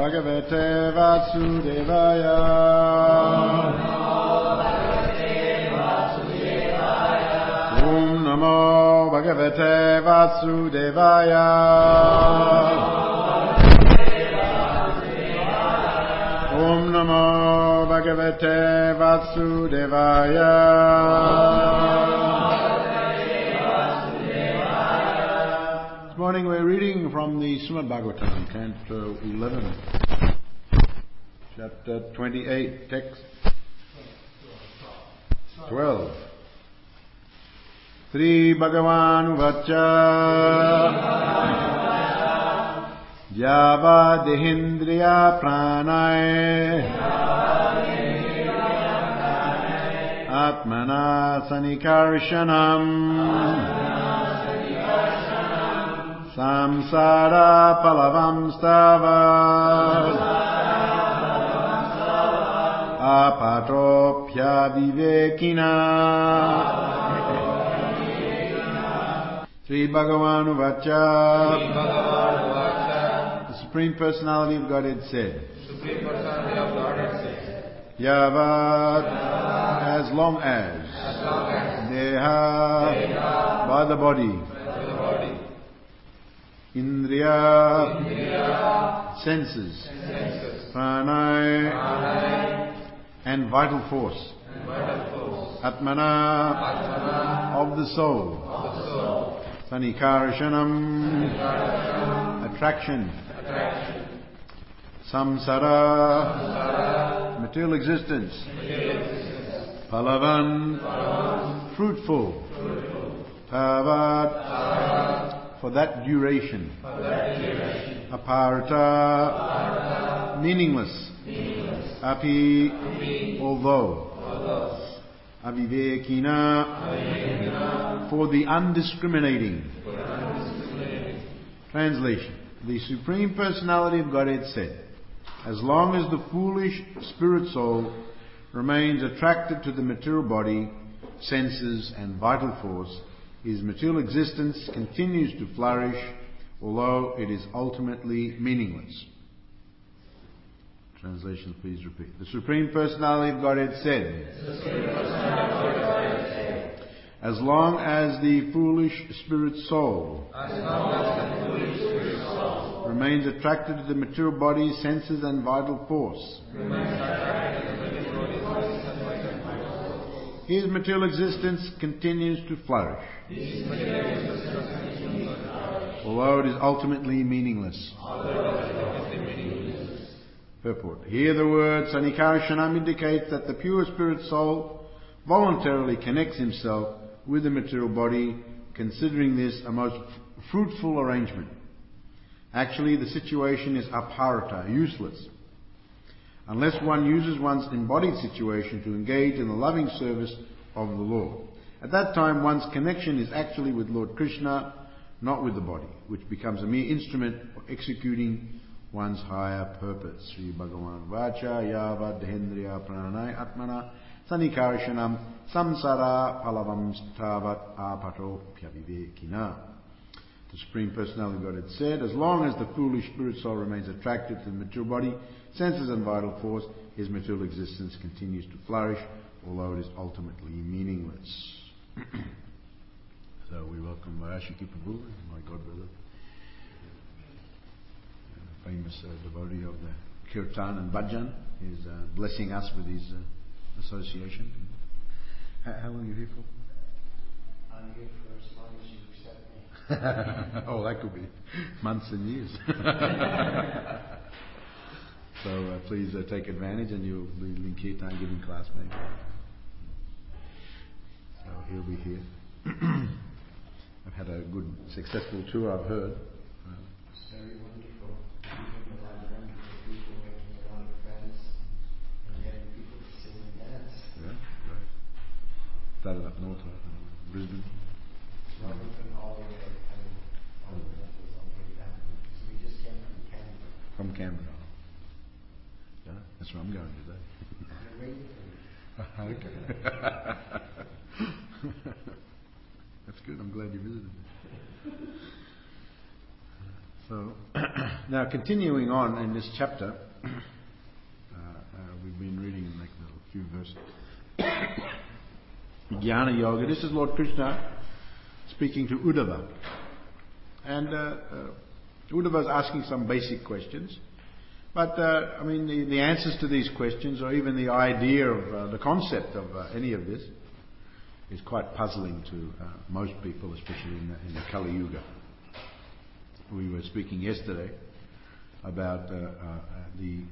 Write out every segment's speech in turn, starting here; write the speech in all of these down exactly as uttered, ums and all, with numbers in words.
Bhagavate Vasudevaya. Om Namo Bhagavate Vasudevaya. Om Namo Bhagavate Vasudevaya. This morning we're reading from the Srimad Bhagavatam, Canto eleven, Chapter twenty-eight, Text twelve. Sri Bhagavan Vacha Java Dehindriya Pranay Atmana Sanikarshanam Samsara Palavam Stava Apatopya Vivekina. Sri Bhagavan Vacha, the Supreme Personality of Godhead said, Yavad, as long as, Deha, by the body, Indriya, senses, Pranay, and vital force, Atmana, of the soul, Sanikarshanam, attraction, Samsara, material existence, Palavan, fruitful, Tavat, for that duration, Aparta, meaningless, Api, although, Avivekina, for the undiscriminating. Translation. The Supreme Personality of Godhead said, as long as the foolish spirit soul remains attracted to the material body, senses and vital force, his material existence continues to flourish, although it is ultimately meaningless. Translation, please repeat. The Supreme Personality of Godhead said, as long as the foolish spirit soul, remains attracted to the material body, senses and vital force, his material existence continues to flourish, although it is ultimately meaningless. Purport. Here the word Sanikarshanam indicates that the pure spirit soul voluntarily connects himself with the material body, considering this a most f- fruitful arrangement. Actually, the situation is aparta, useless, unless one uses one's embodied situation to engage in the loving service of the Lord. At that time, one's connection is actually with Lord Krishna, not with the body, which becomes a mere instrument for executing one's higher purpose. Sri Bhagavan Vacha Yava Dhendriya Pranay Atmana Sanikarshanam Samsara Palavam Stavat Apato Pyavivekina. The Supreme Personality of God had said, as long as the foolish spirit soul remains attracted to the material body, senses and vital force, his material existence continues to flourish, although it is ultimately meaningless. So we welcome Mahashiki Prabhu, my god brother, famous uh, devotee of the Kirtan and Bhajan. He's uh, blessing us with his uh, association. How, how long are you here for? I'm here for as long as you accept me. Oh, that could be months and years. So uh, please uh, take advantage, and you'll be in Kirtan giving class maybe. So he'll be here. I've had a good, successful tour, I've heard. Uh, It's very wonderful. Meeting a lot of wonderful people, making a lot of friends, and getting people to sing and dance. Yeah, right. Started up north, right? Brisbane. Wellington, all the way, I mean, all the temples all the way down. So we just came from Canberra. From Canberra. Yeah, that's where I'm going today. We're waiting for you. Okay. That's good. I'm glad you visited me. So So, now continuing on in this chapter, uh, uh, we've been reading like a few verses. Jnana Yoga. This is Lord Krishna speaking to Uddhava. And uh, uh, Uddhava is asking some basic questions. But, uh, I mean, the, the answers to these questions, or even the idea of uh, the concept of uh, any of this, is quite puzzling to uh, most people, especially in the, in the Kali Yuga. We were speaking yesterday about uh, uh, the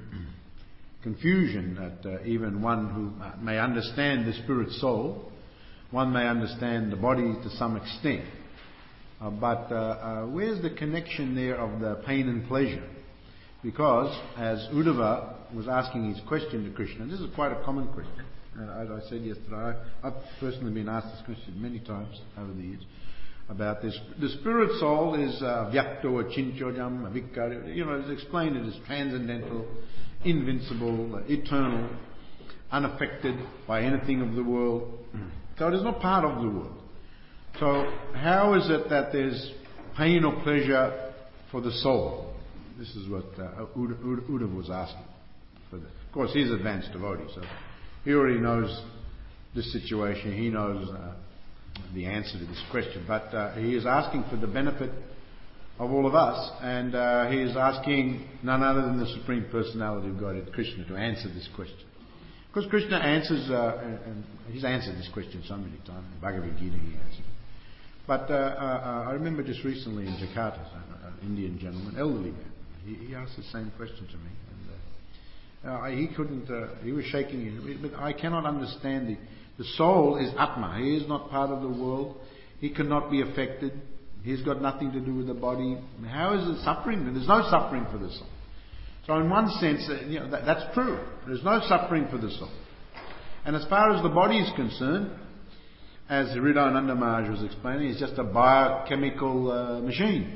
confusion that uh, even one who may understand the spirit soul, one may understand the body to some extent. Uh, but uh, uh, where's the connection there of the pain and pleasure? Because as Uddhava was asking his question to Krishna, this is quite a common question. Uh, as I said yesterday, I, I've personally been asked this question many times over the years about this. The spirit soul is uh, vyakto, achinchojam, avikkara. You know, it's explained it as transcendental, invincible, uh, eternal, unaffected by anything of the world. So it is not part of the world. So how is it that there's pain or pleasure for the soul? This is what uh, Uddhava was asking. For the, of course, he's advanced devotee, so he already knows this situation. He knows uh, the answer to this question. But uh, he is asking for the benefit of all of us, and uh, he is asking none other than the Supreme Personality of Godhead, Krishna, to answer this question. Because Krishna answers, uh, and, and he's answered this question so many times. In Bhagavad Gita he answered. But uh, uh, I remember just recently in Jakarta, an Indian gentleman, elderly man, he, he asked the same question to me. And uh, uh, he couldn't, uh, he was shaking his, but I cannot understand the, the soul is Atma. He is not part of the world. He cannot be affected. He's got nothing to do with the body. How is it suffering? There's no suffering for the soul. So in one sense, uh, you know, that, that's true. There's no suffering for the soul. And as far as the body is concerned, as Hridayananda Maharaj was explaining, it's just a biochemical uh, machine.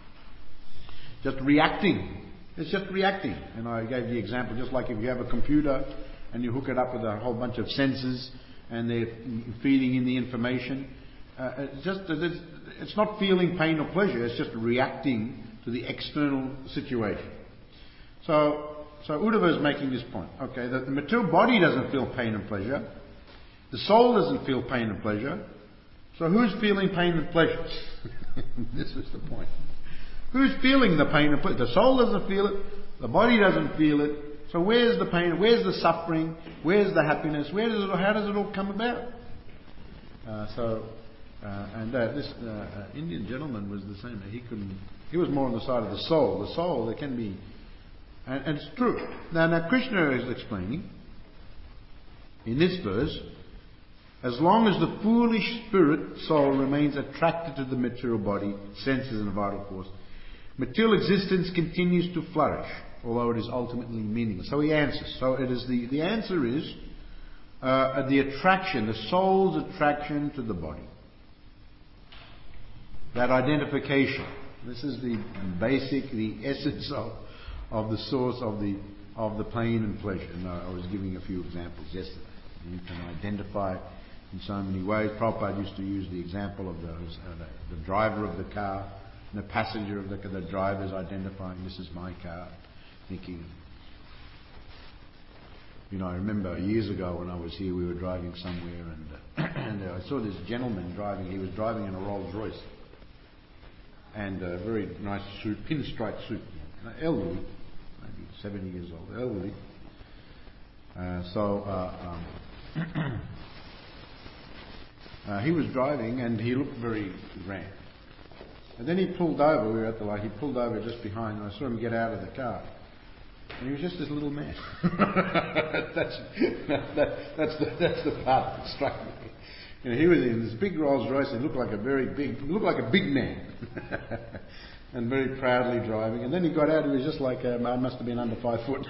Just reacting. It's just reacting. And I gave the example, just like if you have a computer and you hook it up with a whole bunch of sensors and they're feeding in the information. Uh, it's just it's, it's not feeling pain or pleasure. It's just reacting to the external situation. So, so Uddhava is making this point. Okay, that the material body doesn't feel pain and pleasure. The soul doesn't feel pain and pleasure. So who's feeling pain and pleasure? This is the point. Who's feeling the pain and pleasure? The soul doesn't feel it. The body doesn't feel it. So where's the pain? Where's the suffering? Where's the happiness? Where does it? How does it all come about? Uh, so, uh, and uh, this uh, uh, Indian gentleman was the same. He couldn't. He was more on the side of the soul. The soul, there can be, and, and it's true. Now, now Krishna is explaining in this verse. As long as the foolish spirit soul remains attracted to the material body, senses and vital force, material existence continues to flourish, although it is ultimately meaningless. So he answers. So it is the, the answer is uh, the attraction, the soul's attraction to the body. That identification. This is the basic, the essence of, of the source of the of the pain and pleasure. And I was giving a few examples yesterday. You can identify in so many ways. Prabhupada used to use the example of those, uh, the, the driver of the car and the passenger of the car. The driver is identifying, this is my car, thinking. You know, I remember years ago when I was here, we were driving somewhere, and, uh, and uh, I saw this gentleman driving. He was driving in a Rolls Royce, and a very nice suit, pinstripe suit, elderly, maybe seventy years old, elderly. Uh, so. Uh, um, Uh, he was driving and he looked very grand. And then he pulled over, we were at the light, he pulled over just behind and I saw him get out of the car. And he was just this little man. that's, that, that's, the, that's the part that struck me. You know, he was in this big Rolls Royce and looked like a very big, looked like a big man. And very proudly driving. And then he got out, he was just like, um, I must have been under five foot.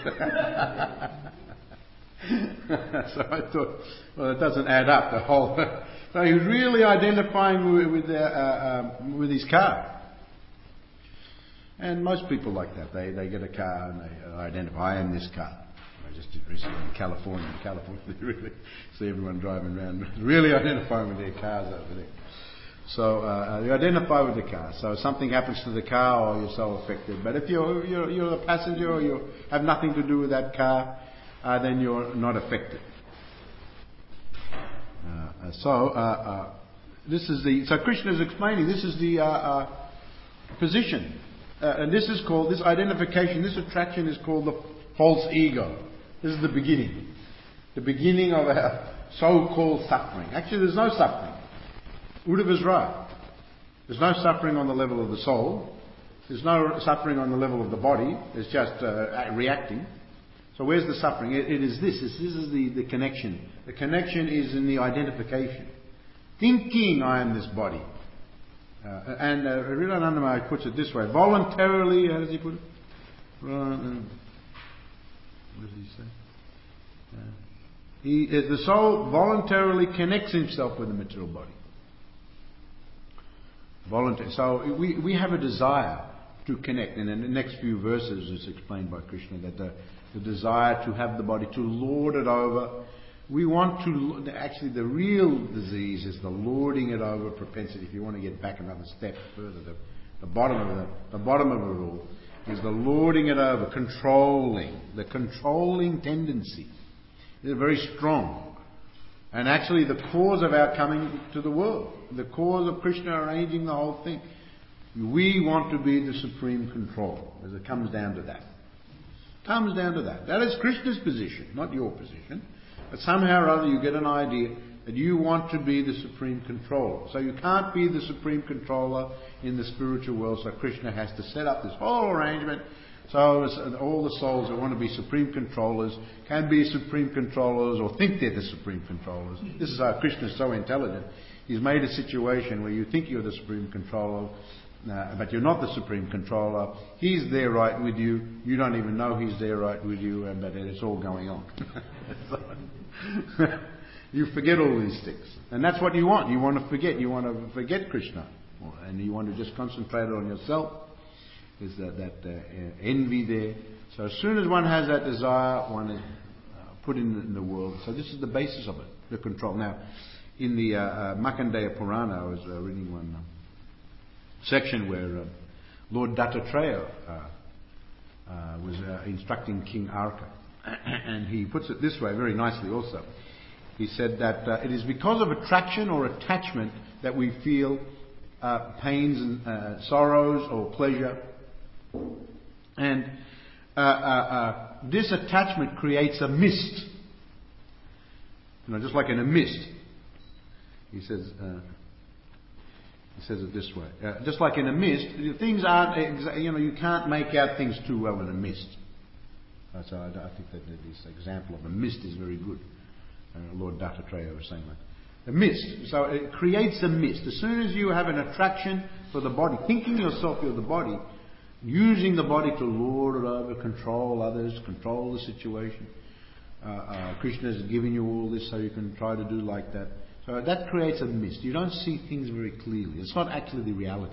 So I thought, well, it doesn't add up, the whole... So he was really identifying with, with, uh, uh, um, with his car. And most people like that. They they get a car and they uh, identify, I am this car. I just did recently in California. In California, they really see everyone driving around, really identifying with their cars over there. So uh, you identify with the car. So if something happens to the car, or you're so affected. But if you're you're, you're a passenger, or you have nothing to do with that car, uh, then you're not affected. Uh, so uh, uh, this is the so Krishna is explaining. This is the uh, uh, position, uh, and this is called this identification. This attraction is called the false ego. This is the beginning, the beginning of our so-called suffering. Actually, there's no suffering. Uddhava's right. There's no suffering on the level of the soul. There's no suffering on the level of the body. It's just uh, reacting. So where's the suffering? It, it is this. This, this is the, the connection. The connection is in the identification. Thinking I am this body. Uh, and uh, Rilanandamai puts it this way. Voluntarily, how does he put it? Uh, what does he say? Uh, he, the soul voluntarily connects himself with the material body. Voluntary. So we, we have a desire to connect. And in the next few verses it's explained by Krishna that the, the desire to have the body, to lord it over. We want to, actually the real disease is the lording it over propensity. If you want to get back another step further, the, the bottom of the, the bottom of it all is the lording it over, controlling, the controlling tendency. It's very strong. And actually the cause of our coming to the world, the cause of Krishna arranging the whole thing. We want to be the supreme controller, as it comes down to that. It comes down to that. That is Krishna's position, not your position. But somehow or other you get an idea that you want to be the supreme controller. So you can't be the supreme controller in the spiritual world, so Krishna has to set up this whole arrangement. So all the souls that want to be supreme controllers can be supreme controllers or think they're the supreme controllers. This is how Krishna is so intelligent. He's made a situation where you think you're the supreme controller, uh, but you're not the supreme controller. He's there right with you. You don't even know he's there right with you, uh, but it's all going on. You forget all these things. And that's what you want. You want to forget. You want to forget Krishna. And you want to just concentrate on yourself. Is that, that uh, envy there. So as soon as one has that desire, one is uh, put in the, in the world. So this is the basis of it, the control. Now, in the uh, uh, Markandeya Purana, I was uh, reading one uh, section where uh, Lord Dattatreya uh, uh, was uh, instructing King Arka. And he puts it this way very nicely also. He said that uh, it is because of attraction or attachment that we feel uh, pains and uh, sorrows or pleasure. And uh, uh, uh, this attachment creates a mist. You know, just like in a mist. He says, uh, he says it this way. Uh, just like in a mist, things aren't, exa- you know, you can't make out things too well in a mist. Uh, so I, I think that this example of a mist is very good. Uh, Lord Dattatreya was saying that. A mist. So it creates a mist. As soon as you have an attraction for the body, thinking yourself you're the body, using the body to lord it over, control others, control the situation. Uh, uh, Krishna is giving you all this so you can try to do like that. So that creates a mist. You don't see things very clearly. It's not actually the reality.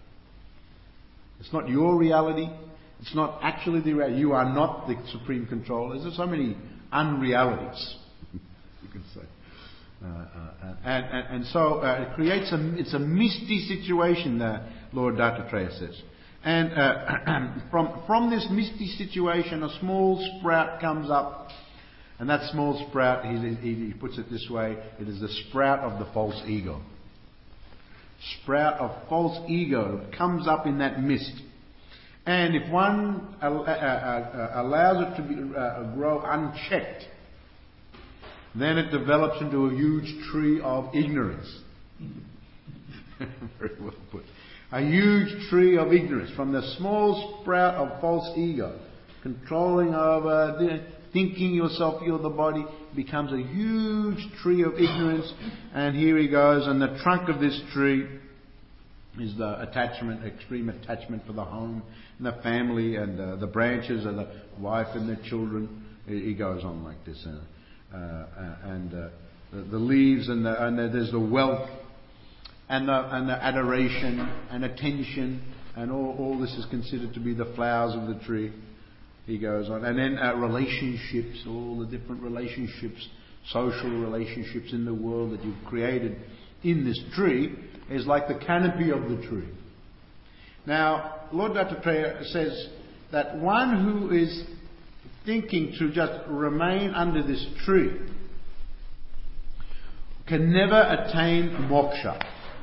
It's not your reality. It's not actually the reality. You are not the supreme controller. There's so many unrealities, you could say. Uh, uh, and, and, and so uh, it creates a, it's a misty situation, uh, Lord Dattatreya says. And uh, from from this misty situation, a small sprout comes up, and that small sprout, he, he, he puts it this way: it is the sprout of the false ego. Sprout of false ego comes up in that mist, and if one uh, uh, uh, allows it to be, uh, grow unchecked, then it develops into a huge tree of ignorance. Very well put. A huge tree of ignorance, from the small sprout of false ego, controlling over, thinking yourself you're the body, becomes a huge tree of ignorance. And here he goes, and the trunk of this tree is the attachment, extreme attachment for the home and the family, and uh, the branches are the wife and the children. He goes on like this, uh, uh, and uh, the, the leaves, and, the, and the, there's the wealth. And the, and the adoration and attention, and all, all this is considered to be the flowers of the tree. He goes on. And then uh, relationships, all the different relationships, social relationships in the world that you've created in this tree, is like the canopy of the tree. Now, Lord Dattatreya says that one who is thinking to just remain under this tree can never attain moksha.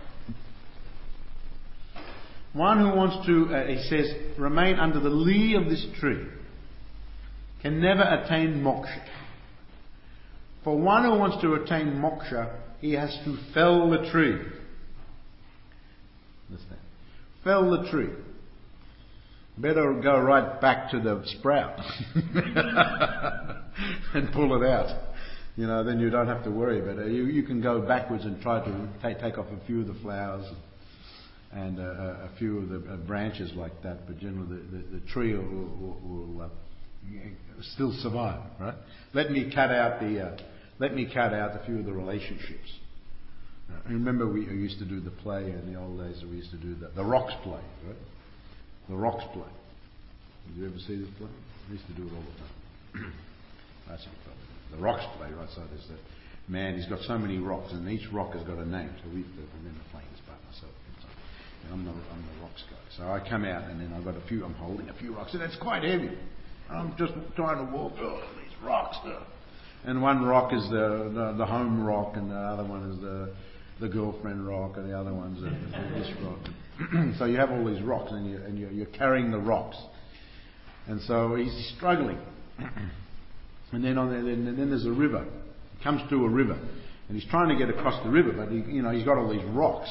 One who wants to, uh, he says, remain under the lee of this tree can never attain moksha. For one who wants to attain moksha, he has to fell the tree. Understand? Fell the tree. Better go right back to the sprout and pull it out. You know, then you don't have to worry about it. You, you can go backwards and try to take, take off a few of the flowers and uh, a few of the uh, branches like that, but generally the, the, the tree will, will, will uh, still survive, right? Let me cut out the uh, let me cut out a few of the relationships. Uh, remember, we used to do the play in the old days. We used to do the, the rocks play, right? The rocks play. Did you ever see this play? We used to do it all the time. That's it. The rocks play, right? So there's the man. He's got so many rocks, and each rock has got a name. So we remember playing this part myself. And I'm the I'm the rocks guy. So I come out, and then I've got a few. I'm holding a few rocks, and it's quite heavy. I'm just trying to walk. Oh, these rocks. Oh. And one rock is the, the the home rock, and the other one is the the girlfriend rock, and the other one's the, this rock. So you have all these rocks, and you and you're, you're carrying the rocks. And so he's struggling. And then on there, then, then there's a river. He comes to a river, and he's trying to get across the river, but he, you know he's got all these rocks.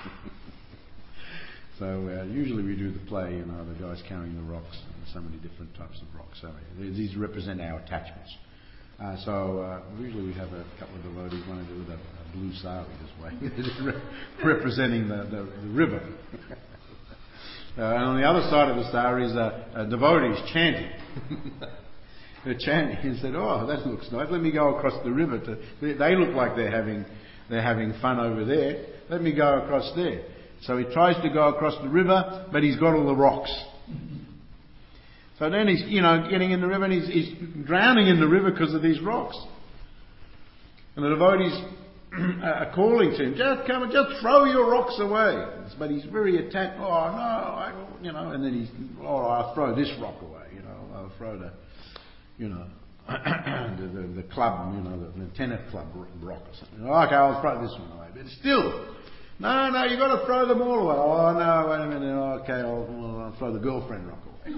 So uh, usually we do the play, you know, the guy's carrying the rocks, and so many different types of rocks. So these represent our attachments. Uh, so uh, usually we have a couple of devotees want to do with a, a blue sari this way, representing the, the, the river. uh, and on the other side of the sari is a, a devotees chanting. They're chanting and said, "Oh, that looks nice. Let me go across the river. To, they, they look like they're having they're having fun over there. Let me go across there." So he tries to go across the river, but he's got all the rocks. So then he's, you know, getting in the river, and he's, he's drowning in the river because of these rocks. And the devotees are calling to him, "Just come and just throw your rocks away." But he's very attached. "Oh no, I, you know," and then he's, "Oh, I'll throw this rock away. You know, I'll throw the, you know, the, the, the club, you know, the, the tennis club rock or something. Okay, I'll throw this one away." But still. No, no, you've got to throw them all away. "Oh, no, wait a minute. Okay, I'll, I'll throw the girlfriend rock away."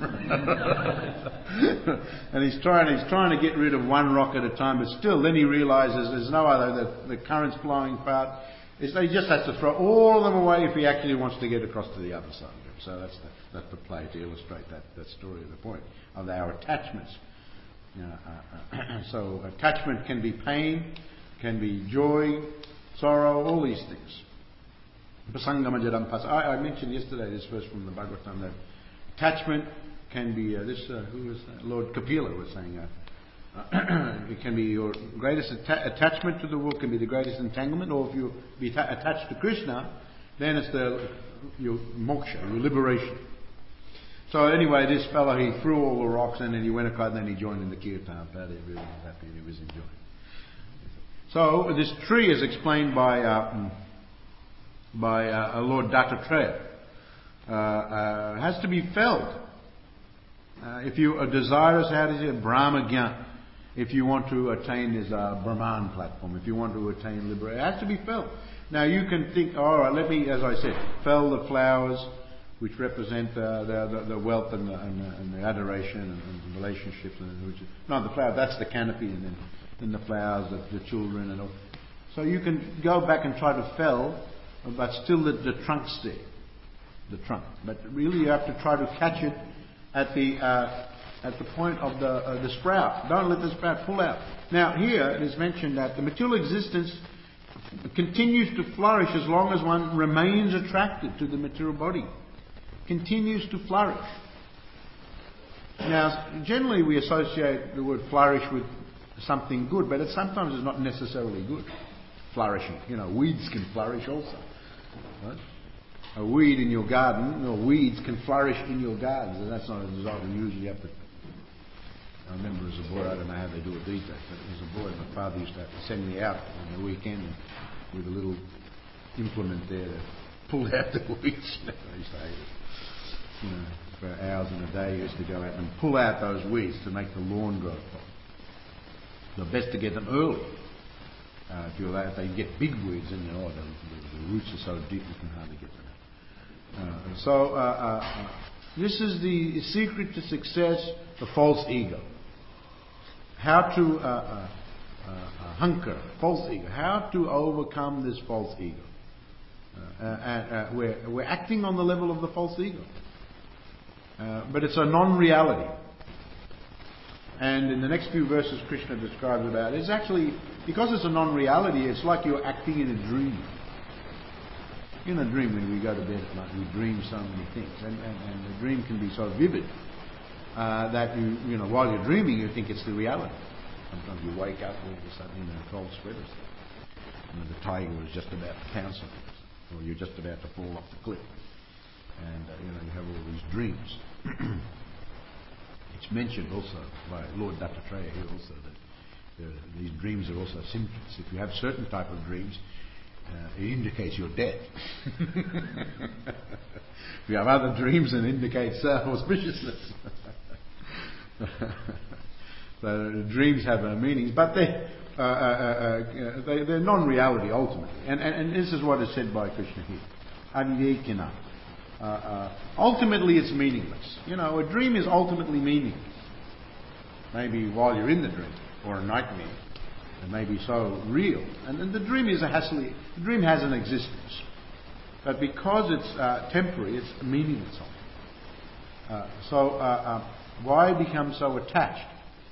And he's trying, he's trying to get rid of one rock at a time, but still, then he realises there's no other, the, the current's flowing part. It's, he just has to throw all of them away if he actually wants to get across to the other side of it. So that's the, that's the play to illustrate that, that story, the point of our attachments. You know, uh, uh, so attachment can be pain, can be joy, sorrow, all these things. I, I mentioned yesterday this verse from the Bhagavatam that attachment can be uh, this. Uh, who was that? Lord Kapila was saying uh, it can be your greatest atta- attachment to the world can be the greatest entanglement, or if you be ta- attached to Krishna, then it's the your moksha, your liberation. So anyway, this fellow, he threw all the rocks and then he went across, and then he joined in the kirtan. He really was happy and he was enjoying. So this tree is explained by. Uh, by uh, Lord Dattatreya, uh, uh, has to be felled. Uh, if you are desirous, how does it? Brahma Gyan. If you want to attain this uh, Brahman platform, if you want to attain liberation, it has to be felled. Now you can think, all right, let me, as I said, fell the flowers, which represent uh, the, the, the wealth and the, and the, and the adoration and, and the relationships. And which is, no, the flower, that's the canopy, and then, then the flowers, the, the children, and all. So you can go back and try to fell. But still the, the trunk's there. The trunk. But really you have to try to catch it at the uh, at the point of the uh, the sprout. Don't let the sprout pull out. Now here it is mentioned that the material existence continues to flourish as long as one remains attracted to the material body. Continues to flourish. Now generally we associate the word flourish with something good, but it sometimes is not necessarily good. Flourishing. You know, weeds can flourish also. Right? A weed in your garden, or weeds can flourish in your gardens, and that's not a result. You usually have to. I remember as a boy, I don't know how they do it these days, but as a boy, my father used to have to send me out on the weekend with a little implement there to pulled out the weeds. You know, I used to hate it. You know, for hours in a day, you used to go out and pull out those weeds to make the lawn grow properly. So best to get them early. Uh, if you allow, if they get big weeds, then you know, the, the, the roots are so deep you can hardly get them out. Uh, so uh, uh, uh, this is the secret to success: the false ego. How to uh, uh, uh, uh, hunker false ego. How to overcome this false ego. Uh, uh, uh, we're, we're acting on the level of the false ego. Uh, but it's a non-reality. And in the next few verses Krishna describes about it, it's actually, because it's a non-reality, it's like you're acting in a dream. In a dream, when we go to bed at night, we dream so many things. And, and, and the dream can be so vivid uh, that you, you know, while you're dreaming, you think it's the reality. Sometimes you wake up all of a sudden in a cold sweat or something. You know, the tiger was just about to pounce on you, or you're just about to fall off the cliff. And, uh, you know, you have all these dreams. It's mentioned also by Lord Dattatreya here also that uh, these dreams are also symptoms. If you have certain type of dreams, uh, it indicates you're dead. If you have other dreams, it indicates uh, auspiciousness. So dreams have uh, meanings, but they, uh, uh, uh, they, they're non-reality ultimately. And, and, and this is what is said by Krishna here. Avyekina. Uh, uh, ultimately it's meaningless. You know, a dream is ultimately meaningless. Maybe while you're in the dream, or a nightmare, it may be so real. And, and the dream is a hassle. The dream has an existence. But because it's uh, temporary, it's meaningless. Uh, so, uh, uh, why become so attached?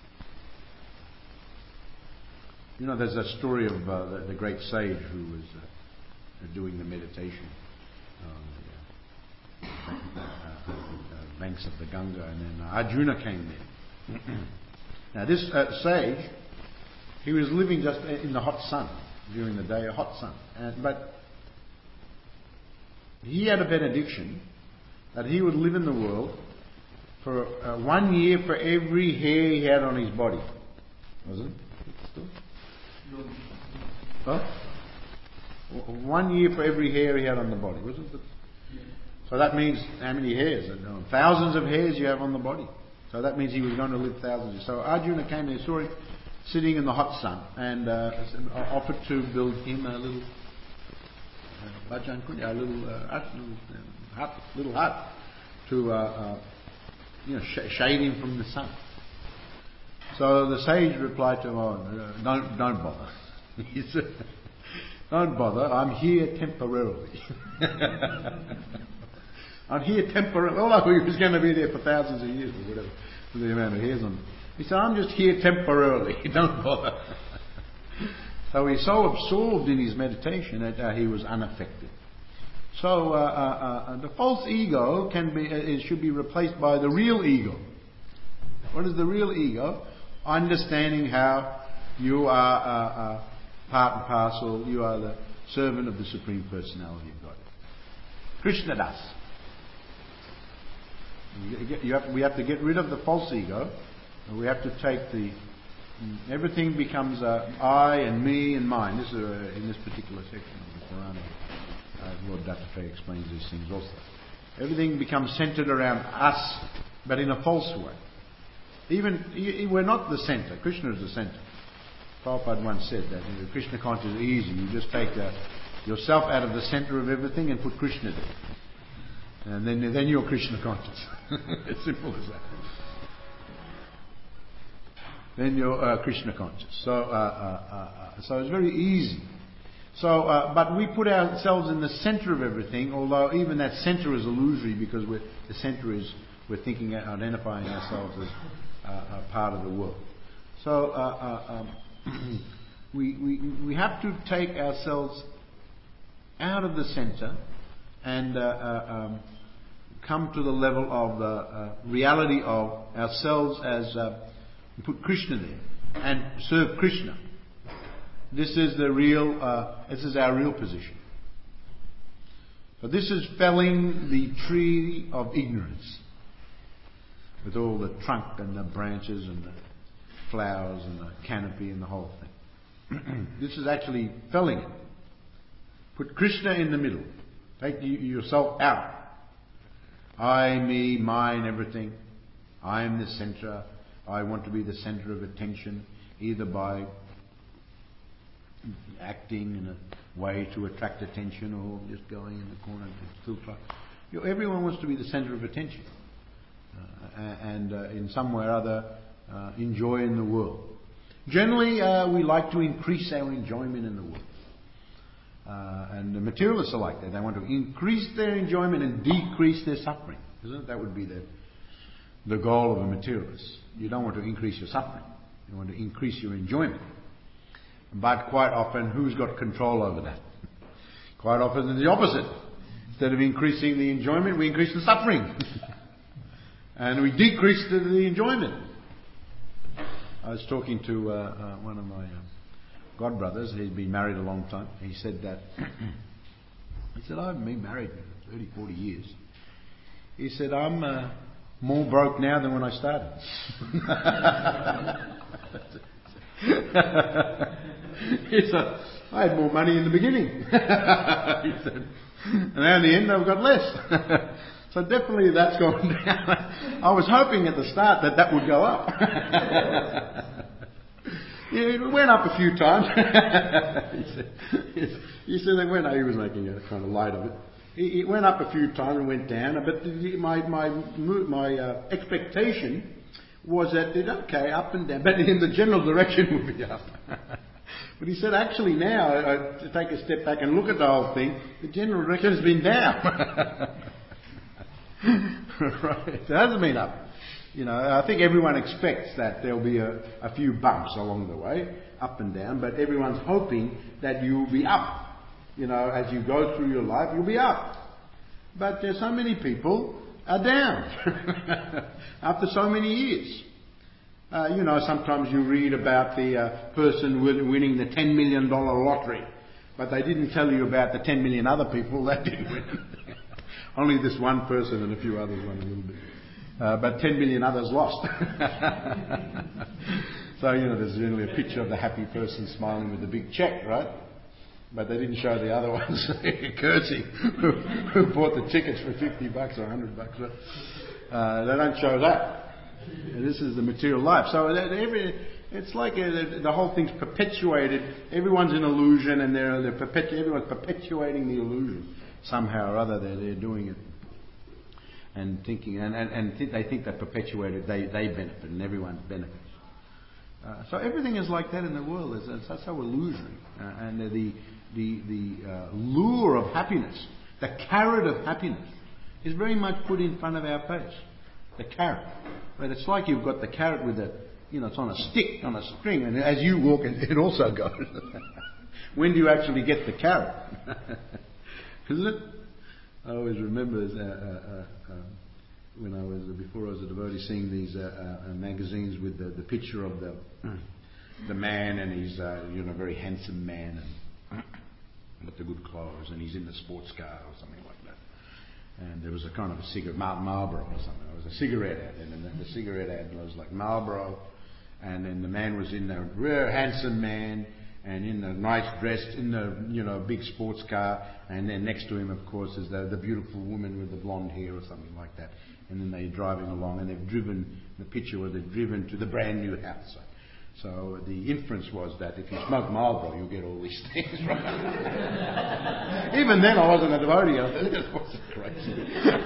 You know, there's a story of uh, the, the great sage who was uh, doing the meditation on the uh, uh, uh, banks of the Ganga, and then uh, Arjuna came there. Now, this uh, sage, he was living just in the hot sun during the day, a hot sun, and, but he had a benediction that he would live in the world for uh, one year for every hair he had on his body. Was it? Still? Huh? One year for every hair he had on the body, wasn't it? Yeah. So that means how many hairs? Thousands of hairs you have on the body. So that means he was going to live thousands of years. So Arjuna came there, saw him sitting in the hot sun, and uh, offered to build him a little uh, bhajan kunya, a little uh, hut, little, uh, hut, little hut to uh, uh, you know sh- shade him from the sun. So the sage replied to him, "Oh, don't don't bother." He said, "Don't bother. I'm here temporarily." I'm here temporarily. Although he was going to be there for thousands of years or whatever, for the amount of hairs on him. He said, "I'm just here temporarily. Don't bother." So he's so absorbed in his meditation that uh, he was unaffected. So uh, uh, uh, the false ego can be, uh, it should be replaced by the real ego. What is the real ego? Understanding how you are uh, uh, part and parcel, you are the servant of the Supreme Personality of God. Krishna Das. You have, we have to get rid of the false ego. We have to take the... Everything becomes uh, I and me and mine. This is uh, in this particular section of the Purana. Uh, Lord Dattatreya explains these things also. Everything becomes centered around us, but in a false way. Even we're not the center. Krishna is the center. Prabhupada once said that you know, Krishna consciousness is easy. You just take uh, yourself out of the center of everything and put Krishna there, and then then you're Krishna conscious. It's simple as that. Then you're uh, Krishna conscious. So uh, uh, uh, so it's very easy. So, uh, but we put ourselves in the center of everything. Although even that center is illusory because we're, the center is we're thinking, identifying ourselves as Uh, uh, part of the world. So uh, uh, um, we, we we have to take ourselves out of the center and uh, uh, um, come to the level of the uh, reality of ourselves as uh, we put Krishna there and serve Krishna. This is the real. Uh, this is our real position. So this is felling the tree of ignorance, with all the trunk and the branches and the flowers and the canopy and the whole thing. This is actually felling it. Put Krishna in the middle. Take yourself out. I, me, mine, everything. I am the centre. I want to be the centre of attention, either by acting in a way to attract attention or just going in the corner to filter. You know, everyone wants to be the centre of attention uh, and uh, in some way or other uh, enjoy in the world. Generally, uh, we like to increase our enjoyment in the world. Uh, and the materialists are like that. They want to increase their enjoyment and decrease their suffering. Isn't it? That would be the, the goal of a materialist. You don't want to increase your suffering. You want to increase your enjoyment. But quite often, who's got control over that? Quite often it's the opposite. Instead of increasing the enjoyment, we increase the suffering. And we decrease the, the enjoyment. I was talking to uh, uh, one of my uh, godbrothers. He'd been married a long time. He said that, he said, I haven't been married for thirty, forty years. He said, I'm uh, more broke now than when I started. He said, I had more money in the beginning. He said, and now in the end I've got less. So definitely that's gone down. I was hoping at the start that that would go up. Yeah, it went up a few times. he, said, he said it went. He was making a kind of light of it. It went up a few times and went down. But my my my uh, expectation was that it okay up and down, but in the general direction would be up. But he said actually now, uh, to take a step back and look at the whole thing, the general direction has been down. Right, it hasn't been up. You know, I think everyone expects that there'll be a, a few bumps along the way, up and down, but everyone's hoping that you'll be up. You know, as you go through your life, you'll be up. But there's so many people are down after so many years. Uh, you know, sometimes you read about the uh, person winning the ten million dollars lottery, but they didn't tell you about the ten million other people that didn't win. Only this one person and a few others won a little bit. Uh, but ten million others lost. So, you know, there's generally a picture of the happy person smiling with the big check, right? But they didn't show the other ones cursing who, who bought the tickets for fifty bucks or a hundred bucks. Uh, they don't show that. And this is the material life. So that every, it's like a, the whole thing's perpetuated. Everyone's in illusion, and they're, they're perpetu- everyone's perpetuating the illusion somehow or other. They're, they're doing it and thinking, and, and, and th- they think they perpetuated. They they benefit, and everyone benefits. Uh, so everything is like that in the world. It's, it's, it's so illusory, uh, and the the the uh, lure of happiness, the carrot of happiness, is very much put in front of our face. The carrot. But it's like you've got the carrot with a, you know, it's on a stick, on a string, and as you walk, it also goes. When do you actually get the carrot? Isn't it? I always remember uh, uh, uh, when I was, before I was a devotee, seeing these uh, uh, magazines with the, the picture of the the man, and he's, uh, you know, a very handsome man, and with the good clothes, and he's in the sports car or something like that. And there was a kind of a cigarette, Mar- Marlboro or something. It was a cigarette ad, and then the cigarette ad was like Marlboro, and then the man was in the real handsome man, and in the nice dressed, in the, you know, big sports car, and then next to him, of course, is the, the beautiful woman with the blonde hair or something like that. And then they're driving along, and they've driven, the picture where they've driven to the brand new house. So the inference was that if you smoke Marlboro, you'll get all these things, right? Even then, I wasn't a devotee. I thought, this was crazy.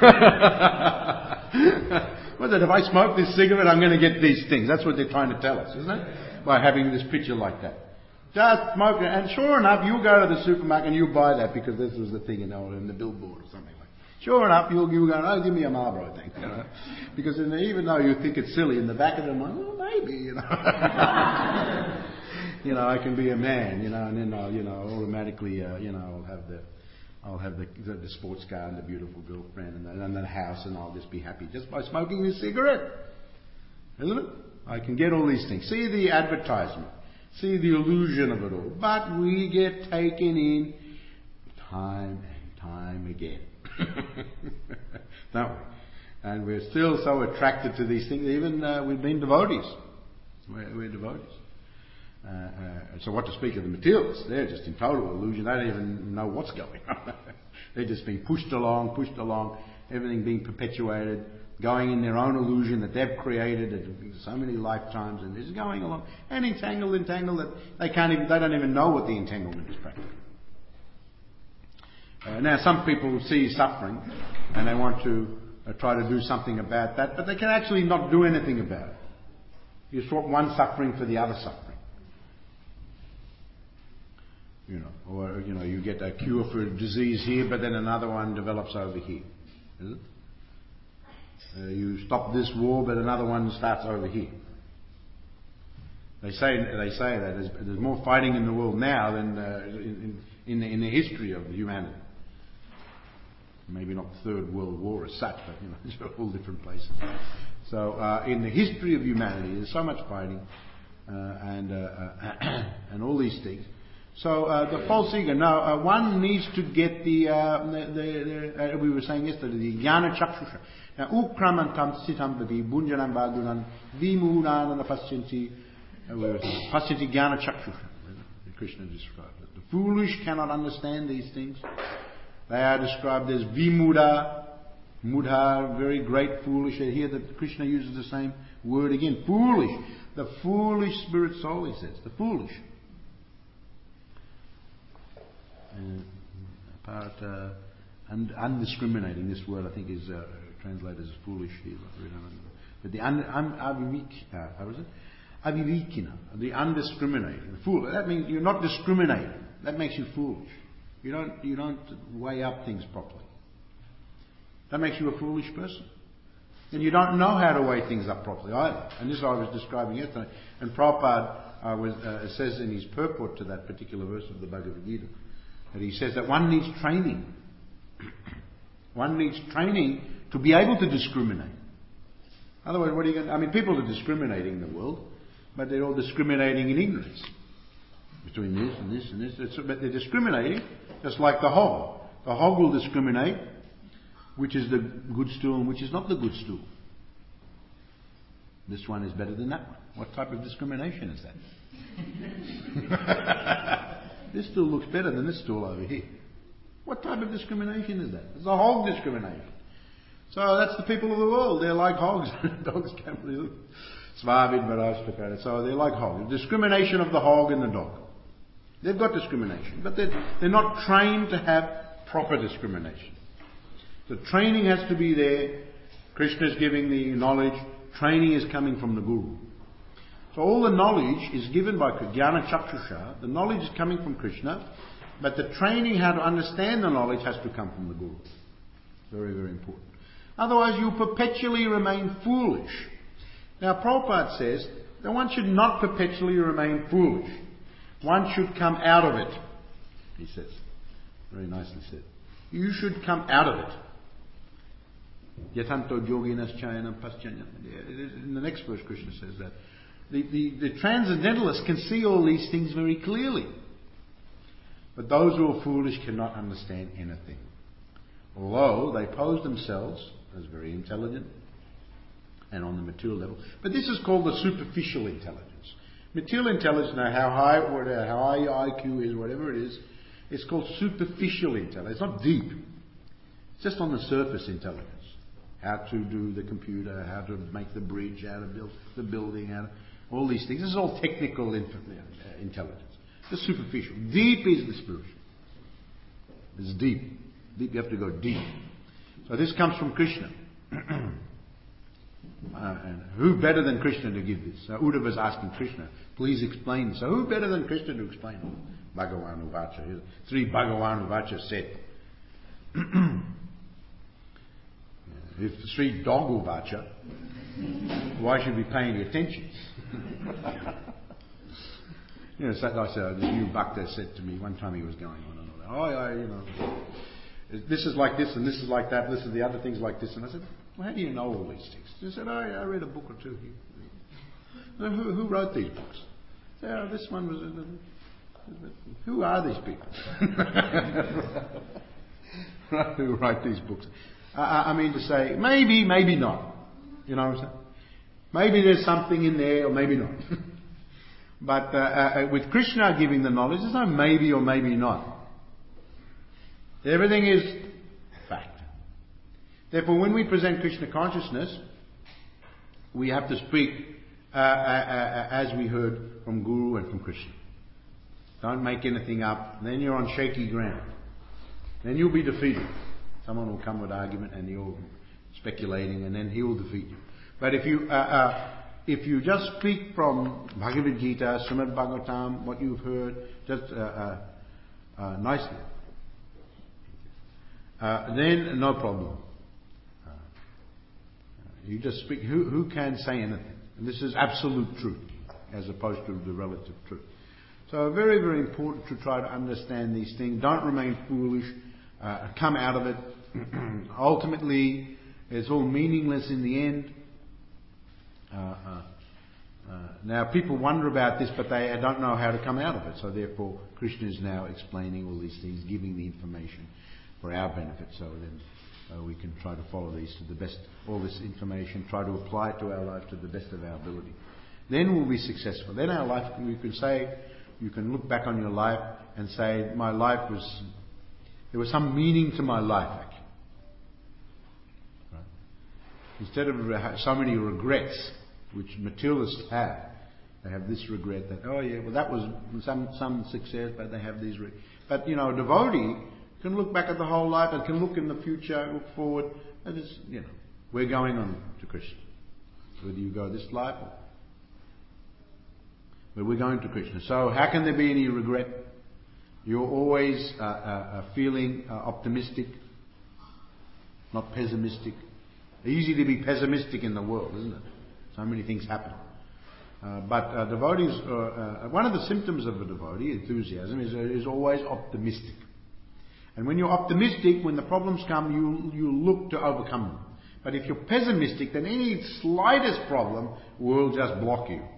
Was it, if I smoke this cigarette, I'm going to get these things? That's what they're trying to tell us, isn't it? By having this picture like that. Just smoke it. And sure enough, you'll go to the supermarket and you'll buy that because this was the thing, you know, in the billboard or something like that. Sure enough, you'll, you'll go, oh, give me a Marlboro thing. You know? Because in the, even though you think it's silly, in the back of their mind, well, maybe, you know. You know, I can be a man, you know, and then I'll, you know, automatically, uh, you know, I'll have the, I'll have the, the, the sports car and the beautiful girlfriend and the, and the house, and I'll just be happy just by smoking this cigarette. Isn't it? I can get all these things. See the advertisement. See the illusion of it all. But we get taken in time and time again. Don't we? And we're still so attracted to these things. Even uh, we've been devotees. We're, we're devotees. Uh, uh, so what to speak of the materialists? They're just in total illusion. They don't even know what's going on. They're just being pushed along, pushed along, everything being perpetuated, going in their own illusion that they've created in so many lifetimes, and it's going along and entangled, entangled that they can't even, they don't even know what the entanglement is practically. Uh, now, some people see suffering and they want to uh, try to do something about that, but they can actually not do anything about it. You swap one suffering for the other suffering. You know, or you know, you get a cure for a disease here, but then another one develops over here. Is it? Uh, you stop this war, but another one starts over here. They say they say that there's, there's more fighting in the world now than uh, in, in, in the history of humanity. Maybe not the Third World War as such, but you know, it's all different places. So uh, in the history of humanity, there's so much fighting uh, and uh, uh, and all these things. So uh, the false ego. Now, uh, one needs to get the, uh, the, the, the uh, we were saying yesterday, the jnana chakshusha. Now, ukramantam sitam bhavi bunjanam bhagunan vimudanana pasyanti, uh, we were saying, pasyanti jnana chakshusha. Krishna described it. The foolish cannot understand these things. They are described as vimuda, mudha, very great foolish. Here that Krishna uses the same word again. Foolish. The foolish spirit soul, he says. The foolish. Uh, apart, uh, and undiscriminating, this word I think is uh, translated as foolish here. But the un, un, avivik, uh, how is it? Avivikina, the undiscriminating, the fool. That means you're not discriminating. That makes you foolish. You don't, you don't weigh up things properly. That makes you a foolish person. And you don't know how to weigh things up properly either. And this I was describing yesterday. And Prabhupada uh, was, uh, says in his purport to that particular verse of the Bhagavad Gita, that he says that one needs training. One needs training to be able to discriminate. Otherwise, what are you going to... I mean, people are discriminating in the world, but they're all discriminating in ignorance. Between this and this and this. It's, but they're discriminating just like the hog. The hog will discriminate which is the good stool and which is not the good stool. This one is better than that one. What type of discrimination is that? This stool looks better than this stool over here. What type of discrimination is that? It's a hog discrimination. So that's the people of the world. They're like hogs. Dogs can't really... So they're like hogs. Discrimination of the hog and the dog. They've got discrimination, but they're, they're not trained to have proper discrimination. The training has to be there. Krishna is giving the knowledge. Training is coming from the Guru. So all the knowledge is given by Jnana Chakshusha. The knowledge is coming from Krishna, but the training how to understand the knowledge has to come from the Guru. Very, very important. Otherwise you perpetually remain foolish. Now Prabhupada says that one should not perpetually remain foolish. One should come out of it, he says. Very nicely said. You should come out of it. Yatanto yoginas chayanam paschanyam. In the next verse Krishna says that. The, the, the transcendentalists can see all these things very clearly. But those who are foolish cannot understand anything. Although they pose themselves as very intelligent and on the material level. But this is called the superficial intelligence. Material intelligence, now how high, whatever, how high your I Q is, whatever it is, it's called superficial intelligence. It's not deep. It's just on the surface intelligence. How to do the computer, how to make the bridge, how to build the building, how to, all these things. This is all technical inf- uh, intelligence. The superficial. Deep is the spiritual. It's deep. Deep, you have to go deep. So this comes from Krishna. Uh, and who better than Krishna to give this? So Uddhava was asking Krishna, please explain. So who better than Krishna to explain it? Bhagavan Uvacha. Sri Bhagavan Uvacha said. If Sri Dog Uvacha, why should we pay any attention? You know, so I said, this new bhakta said to me, one time he was going on and on, oh, I, you know, this is like this and this is like that, this is the other things like this. And I said, well, how do you know all these things? He said, oh, I read a book or two here. Who, who wrote these books? Yeah, this one was... Uh, who are these people? Who write these books? I, I mean to say, maybe, maybe not. You know what I'm saying? Maybe there's something in there, or maybe not. But uh, uh, with Krishna giving the knowledge, there's no maybe or maybe not. Everything is fact. Therefore, when we present Krishna consciousness, we have to speak uh, uh, uh, as we heard from Guru and from Krishna. Don't make anything up. Then you're on shaky ground. Then you'll be defeated. Someone will come with argument and you're speculating, and then he will defeat you. But if you uh, uh, if you just speak from Bhagavad Gita, Srimad Bhagavatam, what you've heard, just uh, uh, uh, nicely, uh, then no problem. Uh, you just speak. Who, who can say anything? And this is absolute truth, as opposed to the relative truth. So very, very important to try to understand these things. Don't remain foolish. Uh, come out of it. Ultimately, it's all meaningless in the end. Uh, uh, uh, now, people wonder about this, but they don't know how to come out of it. So therefore, Krishna is now explaining all these things, giving the information for our benefit. So then uh, we can try to follow these to the best, all this information, try to apply it to our life to the best of our ability. Then we'll be successful. Then our life, we can say, you can look back on your life and say, my life was, there was some meaning to my life, actually. Right? Instead of so many regrets, which materialists have. They have this regret that, oh yeah, well that was some some success, but they have these regrets. But, you know, a devotee can look back at the whole life and can look in the future, look forward, and it's, you know, we're going on to Krishna. Whether you go this life or... But we're going to Krishna. So how can there be any regret? You're always uh, uh, feeling uh, optimistic, not pessimistic. Easy to be pessimistic in the world, isn't it? So many things happen. Uh, but uh, devotees, uh, uh, one of the symptoms of a devotee, enthusiasm, is, uh, is always optimistic. And when you're optimistic, when the problems come, you you look to overcome them. But if you're pessimistic, then any slightest problem will just block you.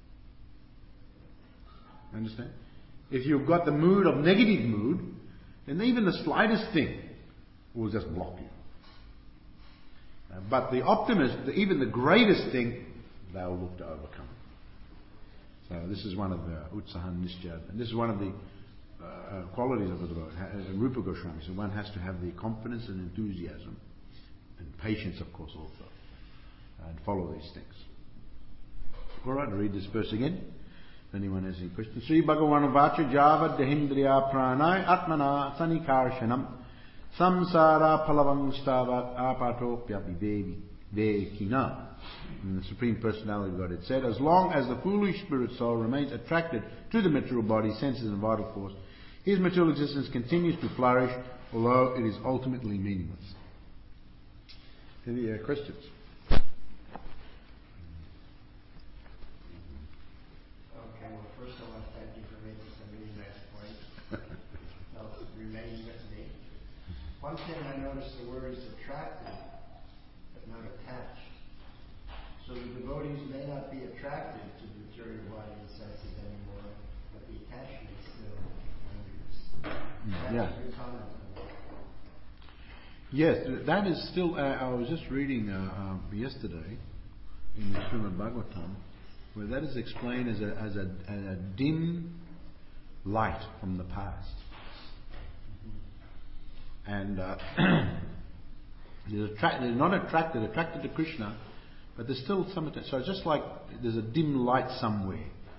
Understand? If you've got the mood of negative mood, then even the slightest thing will just block you. Uh, but the optimist, even the greatest thing, they'll look to overcome. So this is one of the Utsahan Nishjad, and this is one of the uh, qualities of the devotee. Rupa Goswami said one has to have the confidence and enthusiasm, and patience, of course, also, and follow these things. All right, read this verse again. If anyone has any questions. Sri Bhagavan Vacha Java Dehindriya Pranay Atmana Sanikarshanam Samsara Palavang Stavat Apatopya Vivekina. And the Supreme Personality of God had said, as long as the foolish spirit soul remains attracted to the material body, senses and vital force, his material existence continues to flourish, although it is ultimately meaningless. Any uh, questions? Okay, well first I want to thank you for making some really nice points. They'll remain with me. One thing I noticed, the word is attracted, but not attached. So the devotees may not be attracted to the material body and senses anymore, but the attachment still lingers. Yeah. That's your comment on that. Yes, that is still. Uh, I was just reading uh, uh, yesterday in the Srimad Bhagavatam, where that is explained as a as a, as a dim light from the past, and uh, they're, attract, they're not attracted attracted to Krishna. But there's still some... So it's just like there's a dim light somewhere.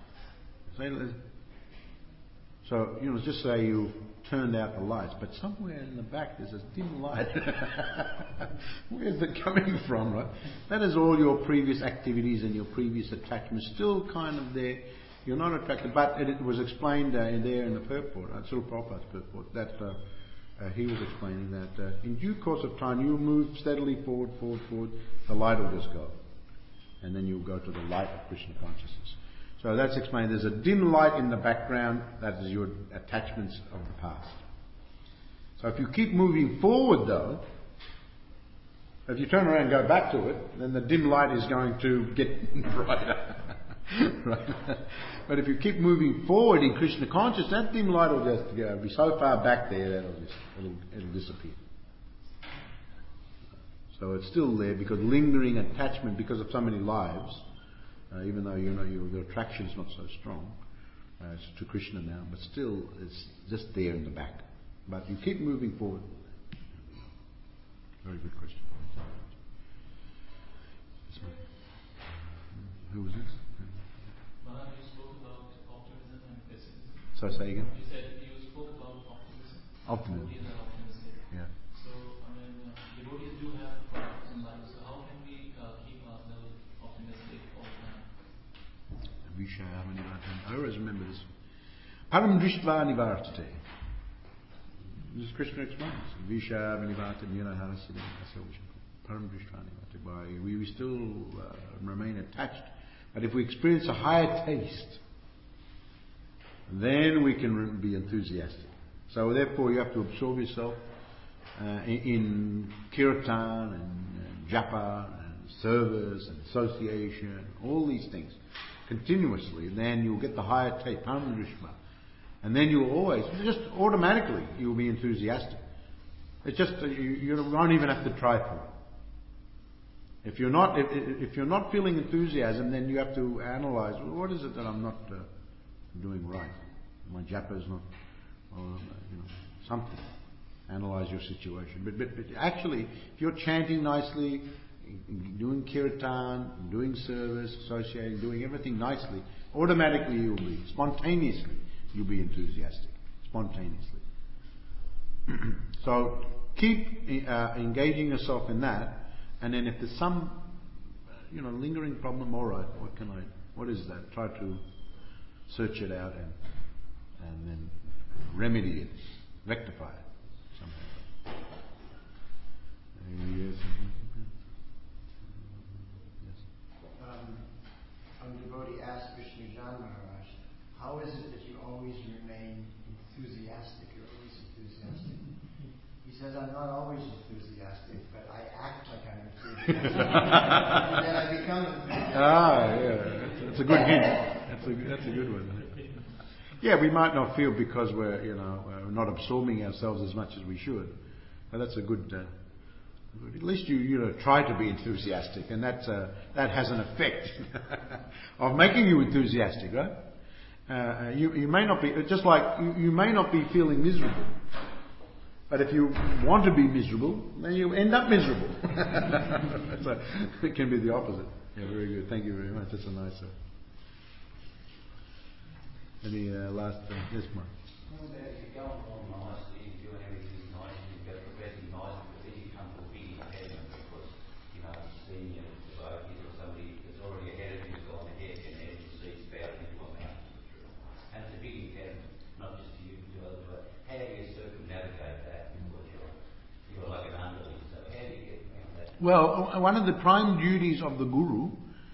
So, you know, just say you turned out the lights, but somewhere in the back there's a dim light. Where's it coming from, right? That is all your previous activities and your previous attachments still kind of there. You're not attracted. But it, it was explained uh, in there in the purport, uh, Srila Prabhupada's purport, that... Uh, Uh, he was explaining that uh, in due course of time you'll move steadily forward, forward, forward. The light will just go, and then you'll go to the light of Krishna consciousness. So that's explained. There's a dim light in the background. That is your attachments of the past. So if you keep moving forward, though, if you turn around and go back to it, then the dim light is going to get brighter. Right? But if you keep moving forward in Krishna consciousness, that dim light will just go, be so far back there that it'll, just, it'll, it'll disappear. So it's still there because lingering attachment because of so many lives uh, even though you know your, your attraction is not so strong uh, it's to Krishna now, but still it's just there in the back. But you keep moving forward. Very good question. Who was this? Maharaj, you spoke about optimism and pessimism. So say again. You said you spoke about optimism. Optimism. Devotees are optimistic. Yeah. So, I mean, uh, devotees do have problems in life. So, how can we uh, keep ourselves optimistic all the time? I always remember this. Param Drishtva Nivartate. This is Krishna explains. Visha Nivartate Niraharasidam. Param Drishtva Nivartate. We still uh, remain attached. But if we experience a higher taste, then we can be enthusiastic. So therefore you have to absorb yourself uh, in, in kirtan and, and japa and service and association, all these things continuously, and then you'll get the higher taste, paramrishma. And then you'll always, just automatically, you'll be enthusiastic. It's just, you, you won't even have to try for it. If you're not, if, if you're not feeling enthusiasm, then you have to analyze, well, what is it that I'm not uh, doing right? My japa is not, or you know, something. Analyze your situation. But, but, but actually, if you're chanting nicely, doing kirtan, doing service, associating, doing everything nicely, automatically you'll be, spontaneously, you'll be enthusiastic. Spontaneously. So keep uh, engaging yourself in that. And then if there's some, you know, lingering problem, all right, what can I, what is that? Try to search it out and and then remedy it, rectify it somehow. Uh, yes. Yes. Um, a devotee asked Krishna Jan Maharaj, how is it that you always remain enthusiastic? You're always enthusiastic. He says, I'm not always enthusiastic, but I act like I'm enthusiastic. And then I become enthusiastic. Ah, yeah. That's a good hint. That's a, that's a good one. Yeah, we might not feel because we're, you know, we're not absorbing ourselves as much as we should. But that's a good, uh, good at least you, you know, try to be enthusiastic, and that's, uh, that has an effect of making you enthusiastic, right? Uh, you, you may not be, just like you, you may not be feeling miserable. But if you want to be miserable, then you end up miserable. So it can be the opposite. Yeah, very good. Thank you very much. That's a nice. Uh, any uh, last uh, yes, Mark? Well, if you're going along nicely, you're doing everything nice, and you're progressing nicely, but then you come to a big impediment because you know senior devotees or somebody that's already ahead of you has gone ahead and then you see spouting into a mountain. And it's a big impediment, not just to you, but to others. But how do you circumnavigate that? Because you're, you're like an underling. So how do you get around that? Well, one of the prime duties of the guru,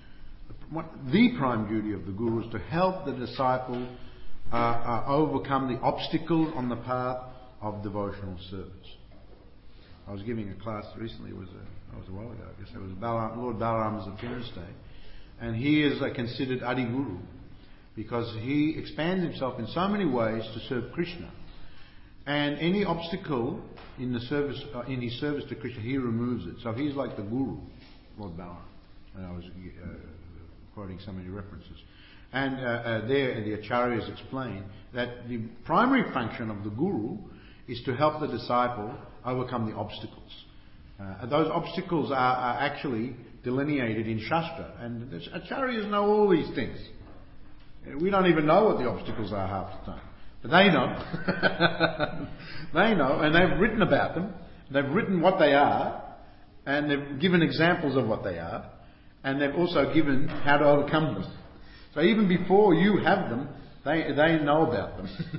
the prime duty of the guru is to help the disciple uh, uh, overcome the obstacles on the path of devotional service. I was giving a class recently, it was a, it was a while ago, I guess it was Balaram, Lord Balaram's appearance day, and he is uh, considered Adi Guru because he expands himself in so many ways to serve Krishna. And any obstacle in the service, uh, in his service to Krishna, he removes it. So he's like the guru, Lord Balaram. And I was uh, quoting so many references. And uh, uh, there, the acharyas explain that the primary function of the guru is to help the disciple overcome the obstacles. Uh, those obstacles are, are actually delineated in Shastra, and the acharyas know all these things. We don't even know what the obstacles are half the time. But they know. They know, and they've written about them. They've written what they are, and they've given examples of what they are, and they've also given how to overcome them. So even before you have them, they they know about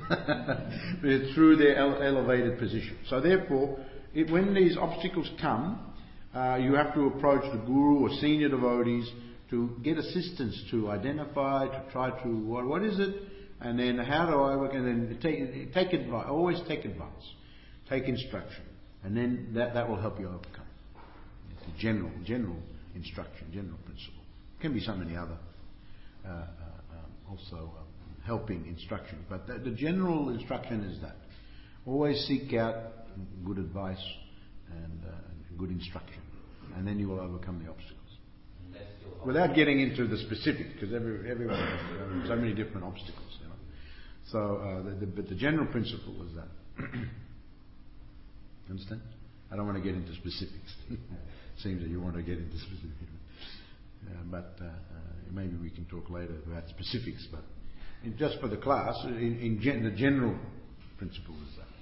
them through their ele- elevated position. So therefore, it, when these obstacles come, uh, you have to approach the guru or senior devotees to get assistance to identify, to try to what what is it. And then how do I work? And then take take advice. Always take advice, take instruction, and then that, that will help you overcome. It's a general general instruction, general principle. It can be so many other uh, uh, um, also um, helping instructions, but the, the general instruction is that always seek out good advice and uh, good instruction, and then you will overcome the obstacles. And that's still without getting into the specifics, because every, everyone has uh, so many different obstacles, you know. So, uh, the, the, but the general principle is that. Understand? I don't want to get into specifics. Seems that you want to get into specifics. Uh, but uh, uh, maybe we can talk later about specifics. But in, just for the class, in, in gen- the general principle is that.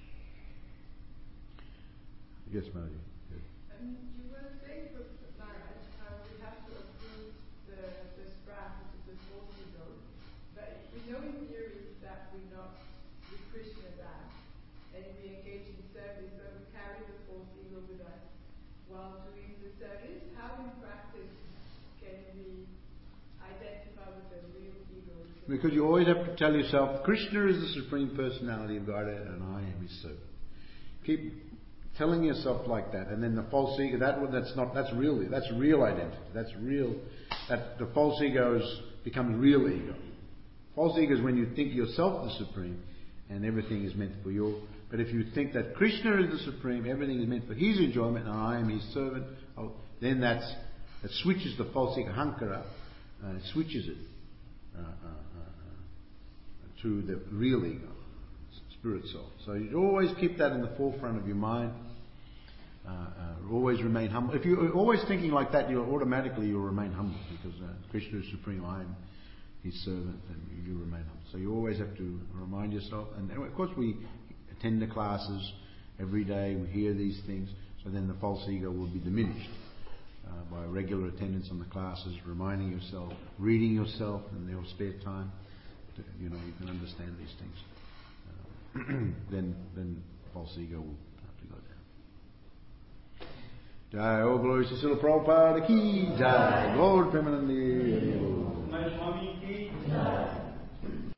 Yes, Marie. Yes. And you were saying, Maharaj, how we have to approve the, the sprach, which is the false ego. But we know in theory that we're not with Krishna that, and we engage in service, but we carry the false ego with us while doing the service. How in practice can we identify with the real ego? Because you always have to tell yourself, Krishna is the Supreme Personality of Godhead and I am His servant. Keep telling yourself like that, and then the false ego, that that's not, that's real, that's real identity, that's real, that the false ego is, becomes real ego. False ego is when you think yourself the Supreme, and everything is meant for you. But if you think that Krishna is the Supreme, everything is meant for His enjoyment, and I am His servant, oh, then that's, that switches the false ego, hankara, uh, switches it uh, uh, uh, to the real ego, spirit soul. So you always keep that in the forefront of your mind. Uh, uh, always remain humble. If you're always thinking like that, you'll automatically you'll remain humble, because uh, Krishna is supreme. I am His servant, and you remain humble. So you always have to remind yourself. And of course, we attend the classes every day. We hear these things. So then the false ego will be diminished uh, by regular attendance on the classes, reminding yourself, reading yourself in your spare time. To, you know, you can understand these things. Uh, then, then false ego will have to go down. Jai, all glories to Srila Prabhupada ki jai, Lord Premanandi.